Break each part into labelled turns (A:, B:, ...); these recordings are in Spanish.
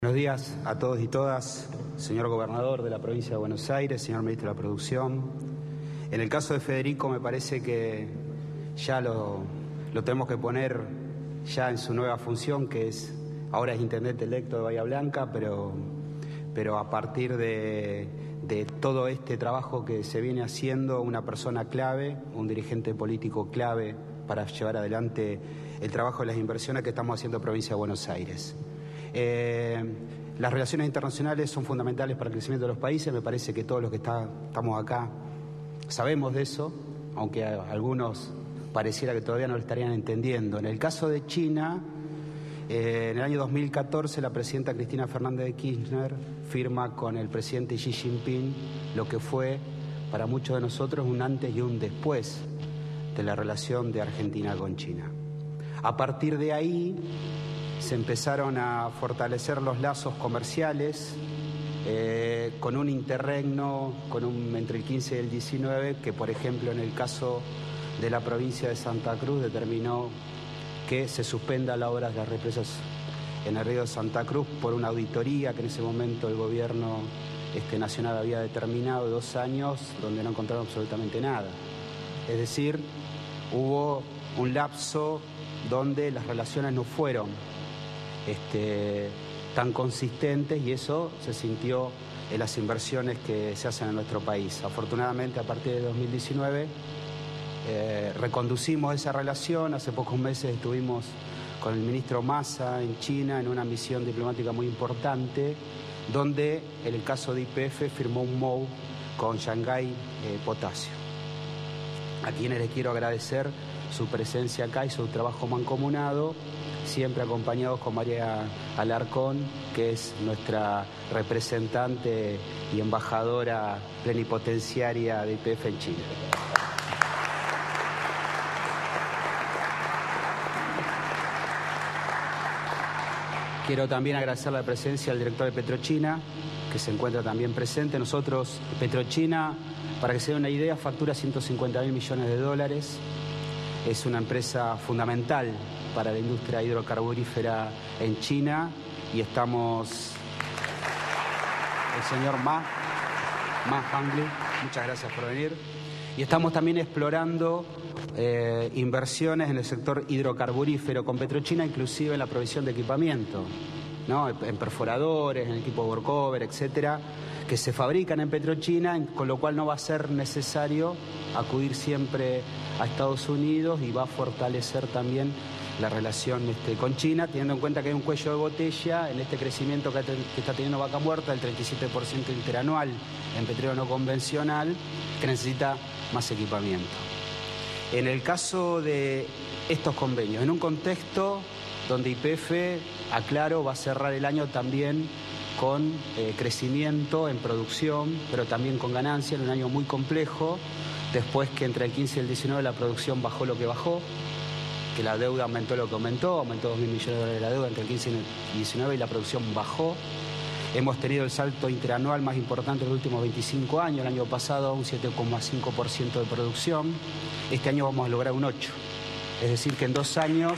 A: Buenos días a todos y todas, señor gobernador de la provincia de Buenos Aires, señor ministro de la Producción. En el caso de Federico me parece que ya lo tenemos que poner ya en su nueva función, que es, ahora es intendente electo de Bahía Blanca, pero a partir de todo este trabajo que se viene haciendo, una persona clave, un dirigente político clave para llevar adelante el trabajo de las inversiones que estamos haciendo en provincia de Buenos Aires. Las relaciones internacionales son fundamentales para el crecimiento de los países. Me parece que todos los que estamos acá sabemos de eso, aunque a algunos pareciera que todavía no lo estarían entendiendo. En el caso de China, en el año 2014 la presidenta Cristina Fernández de Kirchner firma con el presidente Xi Jinping lo que fue para muchos de nosotros un antes y un después de la relación de Argentina con China. A partir de ahí se empezaron a fortalecer los lazos comerciales con un interregno entre el 15 y el 19, que por ejemplo en el caso de la provincia de Santa Cruz determinó que se suspenda la obra de las represas en el río de Santa Cruz por una auditoría que en ese momento el gobierno nacional había determinado de 2 años, donde no encontraron absolutamente nada. Es decir, hubo un lapso donde las relaciones no fueron tan consistentes, y eso se sintió en las inversiones que se hacen en nuestro país. Afortunadamente, a partir de 2019 reconducimos esa relación. Hace pocos meses estuvimos con el ministro Massa en China en una misión diplomática muy importante, donde en el caso de YPF firmó un MOU con Shanghái Potasio, a quienes les quiero agradecer su presencia acá y su trabajo mancomunado, siempre acompañados con María Alarcón, que es nuestra representante y embajadora plenipotenciaria de YPF en China. Quiero también agradecer la presencia del director de Petrochina, que se encuentra también presente. Nosotros, Petrochina, para que se dé una idea, factura $150.000 millones. Es una empresa fundamental para la industria hidrocarburífera en China, y estamos... El señor Ma Hangli, muchas gracias por venir. Y estamos también explorando inversiones en el sector hidrocarburífero con Petrochina, inclusive en la provisión de equipamiento, ¿no? En perforadores, en equipo workover, etcétera, que se fabrican en Petrochina, con lo cual no va a ser necesario acudir siempre a Estados Unidos, y va a fortalecer también la relación con China, teniendo en cuenta que hay un cuello de botella en este crecimiento que está teniendo Vaca Muerta, el 37% interanual en petróleo no convencional, que necesita más equipamiento. En el caso de estos convenios, en un contexto donde YPF, aclaro, va a cerrar el año también con crecimiento en producción, pero también con ganancia, en un año muy complejo, después que entre el 15 y el 19 la producción bajó lo que bajó, que la deuda aumentó lo que aumentó $2.000 millones la deuda entre el 15 y el 19, y la producción bajó. Hemos tenido el salto interanual más importante en los últimos 25 años, el año pasado un 7,5% de producción, este año vamos a lograr un 8%, es decir que en 2 años...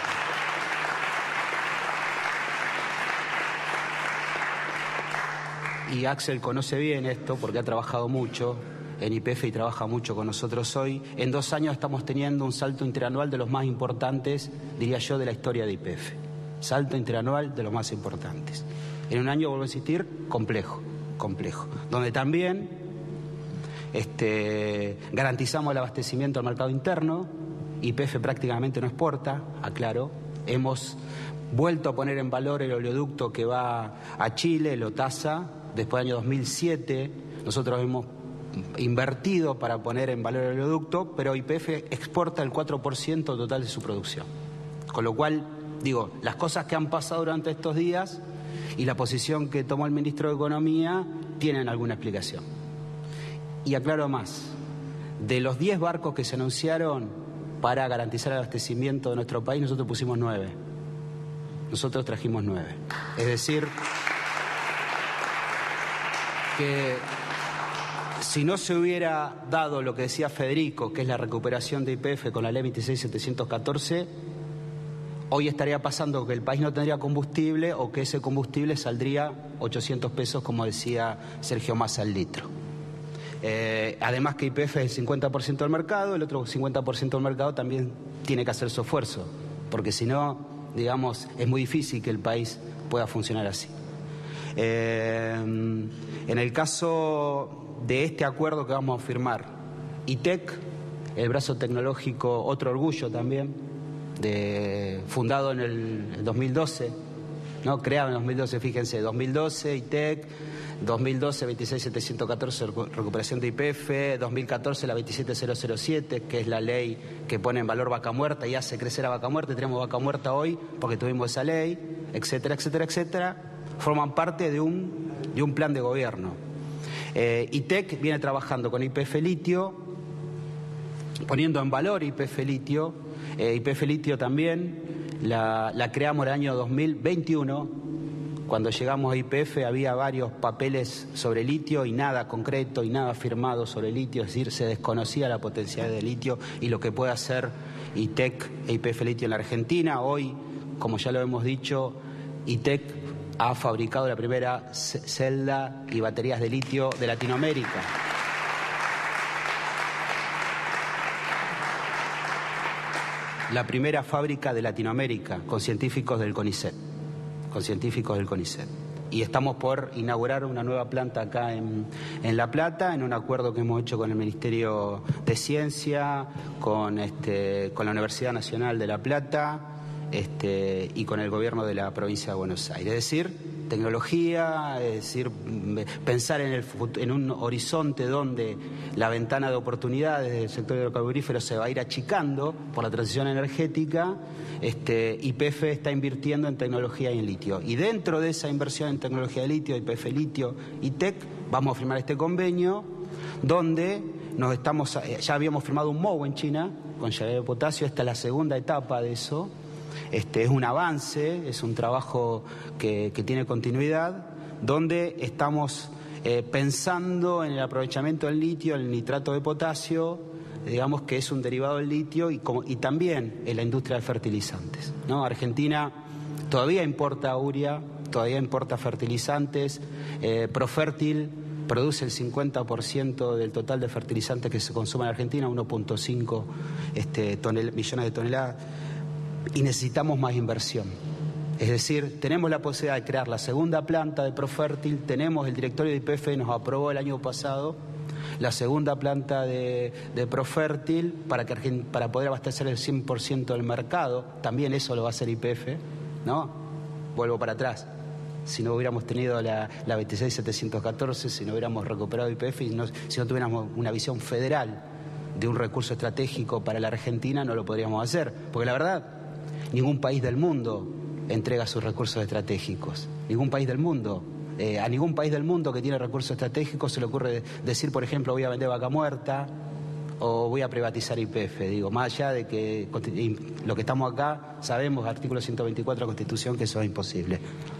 A: Y Axel conoce bien esto porque ha trabajado mucho en YPF y trabaja mucho con nosotros hoy. En 2 años estamos teniendo un salto interanual de los más importantes, diría yo, de la historia de YPF. Salto interanual de los más importantes. En un año, vuelvo a insistir, complejo, donde también garantizamos el abastecimiento al mercado interno. YPF prácticamente no exporta, aclaro. Hemos vuelto a poner en valor el oleoducto que va a Chile, el OTASA. Después del año 2007, nosotros hemos invertido para poner en valor el oleoducto, pero YPF exporta el 4% total de su producción. Con lo cual, digo, las cosas que han pasado durante estos días y la posición que tomó el ministro de Economía tienen alguna explicación. Y aclaro más, de los 10 barcos que se anunciaron para garantizar el abastecimiento de nuestro país, nosotros pusimos 9. Nosotros trajimos 9. Es decir, que si no se hubiera dado lo que decía Federico, que es la recuperación de YPF con la ley 26.714, hoy estaría pasando que el país no tendría combustible o que ese combustible saldría 800 pesos, como decía Sergio Massa al litro. Además que YPF es el 50% del mercado, el otro 50% del mercado también tiene que hacer su esfuerzo, porque si no, digamos, es muy difícil que el país pueda funcionar así. En el caso de este acuerdo que vamos a firmar, ITEC, el brazo tecnológico, otro orgullo también, fundado en el 2012, ¿no? Creado en 2012, fíjense, 2012, ITEC, 2012, 26714, recuperación de YPF, 2014, la 27007, que es la ley que pone en valor vaca muerta y hace crecer a vaca muerta. Tenemos vaca muerta hoy porque tuvimos esa ley, etcétera, etcétera, etcétera. Forman parte de un plan de gobierno. ITEC viene trabajando con YPF litio, poniendo en valor YPF litio. YPF litio también la creamos en el año 2021. Cuando llegamos a YPF había varios papeles sobre litio y nada concreto y nada firmado sobre litio, es decir, se desconocía la potencialidad de litio y lo que puede hacer ITEC e YPF litio en la Argentina. Hoy, como ya lo hemos dicho, ITEC ha fabricado la primera celda y baterías de litio de Latinoamérica. La primera fábrica de Latinoamérica con científicos del CONICET. Y estamos por inaugurar una nueva planta acá en La Plata, en un acuerdo que hemos hecho con el Ministerio de Ciencia, con la Universidad Nacional de La Plata y con el gobierno de la provincia de Buenos Aires. Es decir, tecnología, es decir, pensar en un horizonte donde la ventana de oportunidades del sector hidrocarburífero se va a ir achicando por la transición energética. YPF está invirtiendo en tecnología y en litio. Y dentro de esa inversión en tecnología de litio, YPF litio y TEC, vamos a firmar este convenio donde ya habíamos firmado un MOU en China con llave de potasio. Esta es la segunda etapa de eso. Es un avance, es un trabajo que tiene continuidad, donde estamos pensando en el aprovechamiento del litio, el nitrato de potasio, digamos que es un derivado del litio y también en la industria de fertilizantes, ¿no? Argentina todavía importa urea, todavía importa fertilizantes. Profértil produce el 50% del total de fertilizantes que se consume en Argentina, 1.5 millones de toneladas. Y necesitamos más inversión. Es decir, tenemos la posibilidad de crear la segunda planta de Profértil, tenemos el directorio de YPF, nos aprobó el año pasado la segunda planta de Profértil para poder abastecer el 100% del mercado. También eso lo va a hacer YPF, ¿no? Vuelvo para atrás. Si no hubiéramos tenido la 26714, si no hubiéramos recuperado YPF y si no tuviéramos una visión federal de un recurso estratégico para la Argentina, no lo podríamos hacer. Porque la verdad, ningún país del mundo entrega sus recursos estratégicos. Ningún país del mundo. A ningún país del mundo que tiene recursos estratégicos se le ocurre decir, por ejemplo, voy a vender vaca muerta o voy a privatizar YPF. Digo, más allá de que lo que estamos acá, sabemos, artículo 124 de la Constitución, que eso es imposible.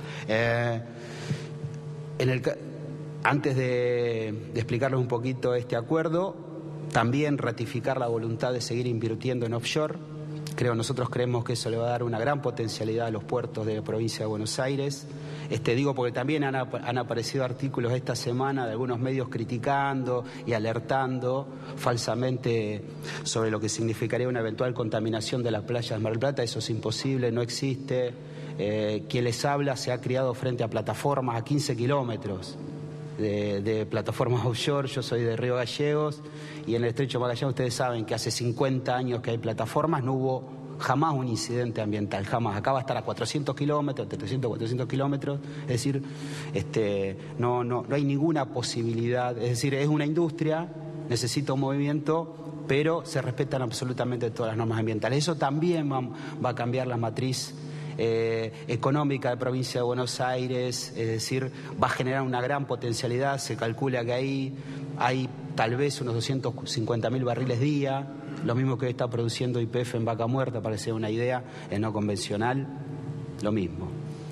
A: Antes de explicarles un poquito este acuerdo, también ratificar la voluntad de seguir invirtiendo en offshore. Nosotros creemos que eso le va a dar una gran potencialidad a los puertos de la provincia de Buenos Aires. Digo porque también han aparecido artículos esta semana de algunos medios criticando y alertando falsamente sobre lo que significaría una eventual contaminación de las playas de Mar del Plata. Eso es imposible, no existe. Quien les habla se ha criado frente a plataformas a 15 kilómetros de plataformas offshore. Yo soy de Río Gallegos y en el Estrecho de Magallanes ustedes saben que hace 50 años que hay plataformas, no hubo jamás un incidente ambiental, jamás. Acá va a estar a 400 kilómetros, 300, 400 kilómetros, es decir, no hay ninguna posibilidad, es decir, es una industria, necesita un movimiento, pero se respetan absolutamente todas las normas ambientales. Eso también va a cambiar la matriz económica de provincia de Buenos Aires, es decir, va a generar una gran potencialidad. Se calcula que ahí hay tal vez unos 250.000 barriles día, lo mismo que está produciendo YPF en vaca muerta, para que sea una idea, en no convencional, lo mismo.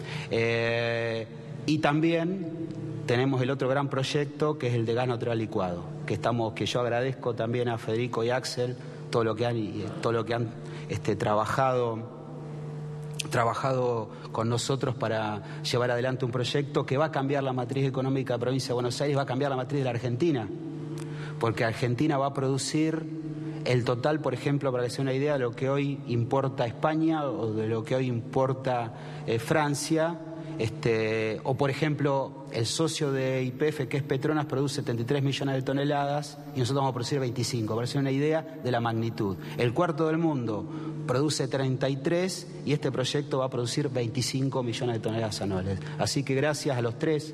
A: Y también tenemos el otro gran proyecto, que es el de gas natural licuado, que yo agradezco también a Federico y Axel todo lo que han trabajado trabajado con nosotros para llevar adelante un proyecto que va a cambiar la matriz económica de la provincia de Buenos Aires, va a cambiar la matriz de la Argentina, porque Argentina va a producir el total, por ejemplo, para que sea una idea, de lo que hoy importa España o de lo que hoy importa Francia. O por ejemplo, el socio de YPF, que es Petronas, produce 73 millones de toneladas y nosotros vamos a producir 25, para hacer una idea de la magnitud. El cuarto del mundo produce 33 y este proyecto va a producir 25 millones de toneladas anuales. Así que gracias a los tres,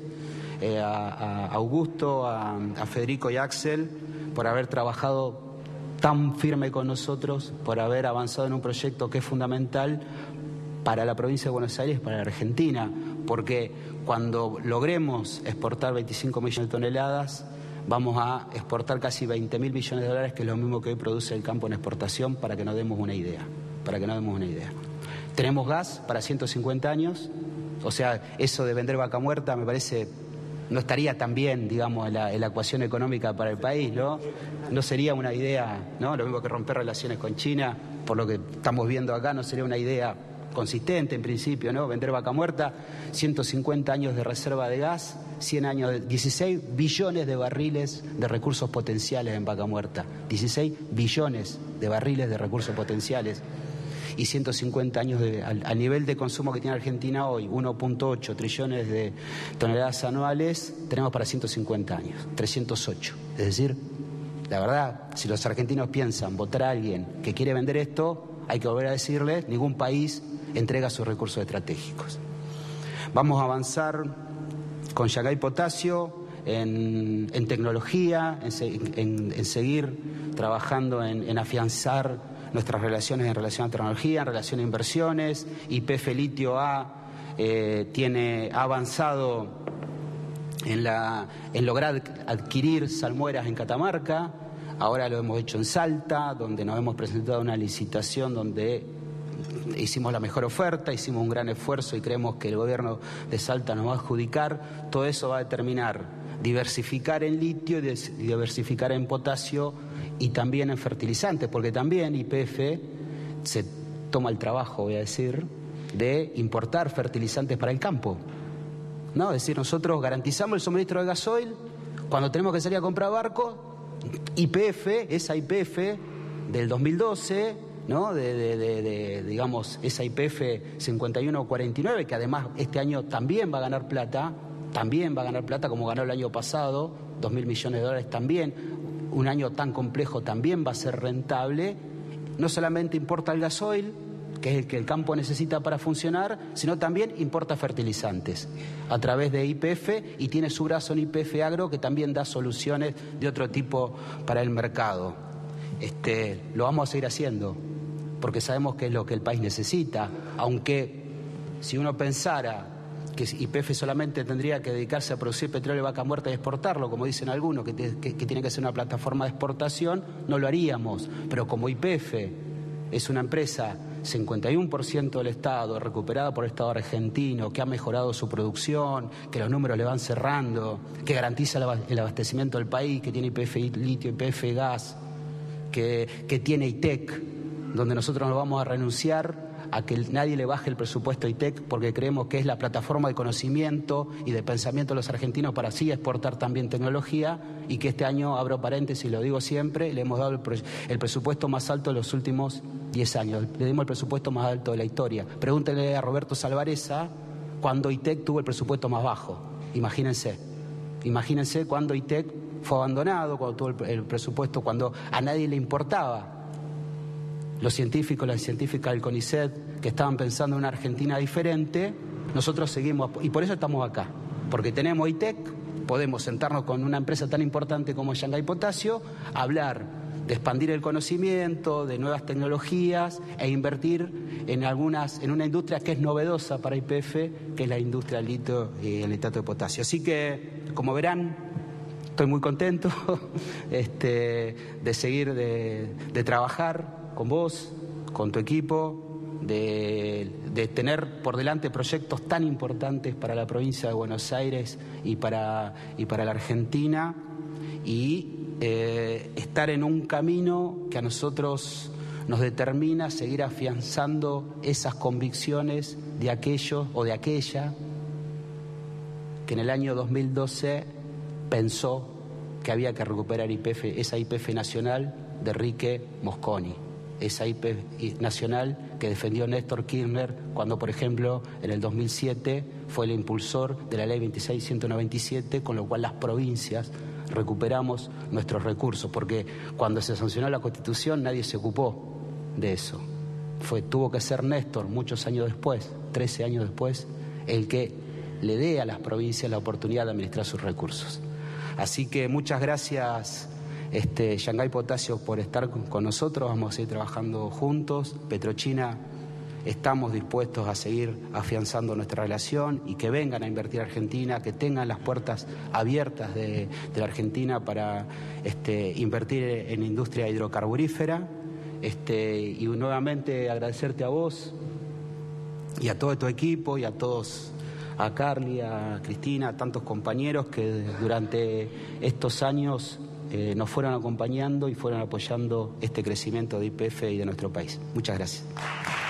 A: a Augusto, a Federico y a Axel, por haber trabajado tan firme con nosotros, por haber avanzado en un proyecto que es fundamental para la provincia de Buenos Aires y para la Argentina, porque cuando logremos exportar 25 millones de toneladas, vamos a exportar casi 20.000 millones de dólares, que es lo mismo que hoy produce el campo en exportación, para que nos demos una idea. Tenemos gas para 150 años, o sea, eso de vender vaca muerta me parece no estaría tan bien, digamos, en la ecuación económica para el país, ¿no? No sería una idea, ¿no? Lo mismo que romper relaciones con China, por lo que estamos viendo acá, no sería una idea consistente en principio, ¿no? Vender vaca muerta, 150 años de reserva de gas, 100 años de 16 billones de barriles de recursos potenciales en vaca muerta, 16 billones de barriles de recursos potenciales y 150 años al nivel de consumo que tiene Argentina hoy, 1.8 trillones de toneladas anuales, tenemos para 150 años, 308. Es decir, la verdad, si los argentinos piensan votar a alguien que quiere vender esto, hay que volver a decirle, ningún país entrega sus recursos estratégicos. Vamos a avanzar con Yungay Potasio en tecnología, en seguir trabajando en afianzar nuestras relaciones en relación a tecnología, en relación a inversiones. YPF Litio ha avanzado en lograr adquirir salmueras en Catamarca. Ahora lo hemos hecho en Salta, donde nos hemos presentado una licitación donde hicimos la mejor oferta, hicimos un gran esfuerzo y creemos que el gobierno de Salta nos va a adjudicar. Todo eso va a determinar diversificar en litio y diversificar en potasio y también en fertilizantes, porque también YPF se toma el trabajo, voy a decir, de importar fertilizantes para el campo, ¿no? Es decir, nosotros garantizamos el suministro de gasoil cuando tenemos que salir a comprar barco. YPF, esa YPF del 2012, ¿no? Digamos, esa YPF 5149, que además este año también va a ganar plata como ganó el año pasado, 2.000 millones de dólares también, un año tan complejo también va a ser rentable. No solamente importa el gasoil, que es el que el campo necesita para funcionar, sino también importa fertilizantes a través de YPF y tiene su brazo en YPF Agro, que también da soluciones de otro tipo para el mercado. Lo vamos a seguir haciendo porque sabemos que es lo que el país necesita, aunque si uno pensara que YPF solamente tendría que dedicarse a producir petróleo de vaca muerta y exportarlo, como dicen algunos, que tiene que ser una plataforma de exportación, no lo haríamos. Pero como YPF es una empresa 51% del Estado, recuperada por el Estado argentino, que ha mejorado su producción, que los números le van cerrando, que garantiza el abastecimiento del país, que tiene YPF litio, YPF gas, que tiene ITEC, donde nosotros nos vamos a renunciar a que nadie le baje el presupuesto a ITEC, porque creemos que es la plataforma de conocimiento y de pensamiento de los argentinos para así exportar también tecnología, y que este año, abro paréntesis, lo digo siempre, le hemos dado el presupuesto más alto de los últimos 10 años, le dimos el presupuesto más alto de la historia. Pregúntenle a Roberto Salvareza cuando ITEC tuvo el presupuesto más bajo. Imagínense cuando ITEC fue abandonado, cuando tuvo el presupuesto, cuando a nadie le importaba. Los científicos, las científicas del CONICET, que estaban pensando en una Argentina diferente, nosotros seguimos, y por eso estamos acá, porque tenemos ITEC, podemos sentarnos con una empresa tan importante como Yungay Potasio, hablar de expandir el conocimiento, de nuevas tecnologías e invertir en una industria que es novedosa para YPF, que es la industria del litio y el nitrato de potasio. Así que, como verán, estoy muy contento de seguir, de trabajar con vos, con tu equipo, de tener por delante proyectos tan importantes para la provincia de Buenos Aires y para la Argentina, y estar en un camino que a nosotros nos determina a seguir afianzando esas convicciones de aquellos o de aquella que en el año 2012 pensó que había que recuperar YPF, esa YPF nacional de Enrique Mosconi, esa YPF nacional que defendió Néstor Kirchner cuando, por ejemplo, en el 2007 fue el impulsor de la ley 26.197, con lo cual las provincias recuperamos nuestros recursos, porque cuando se sancionó la Constitución nadie se ocupó de eso. Tuvo que ser Néstor, muchos años después, 13 años después, el que le dé a las provincias la oportunidad de administrar sus recursos. Así que muchas gracias, Shanghái Potasio, por estar con nosotros. Vamos a seguir trabajando juntos. Petrochina, estamos dispuestos a seguir afianzando nuestra relación y que vengan a invertir a Argentina, que tengan las puertas abiertas de la Argentina para invertir en industria hidrocarburífera. Y nuevamente agradecerte a vos y a todo tu equipo y a todos, a Carly, a Cristina, a tantos compañeros que durante estos años nos fueron acompañando y fueron apoyando este crecimiento de YPF y de nuestro país. Muchas gracias.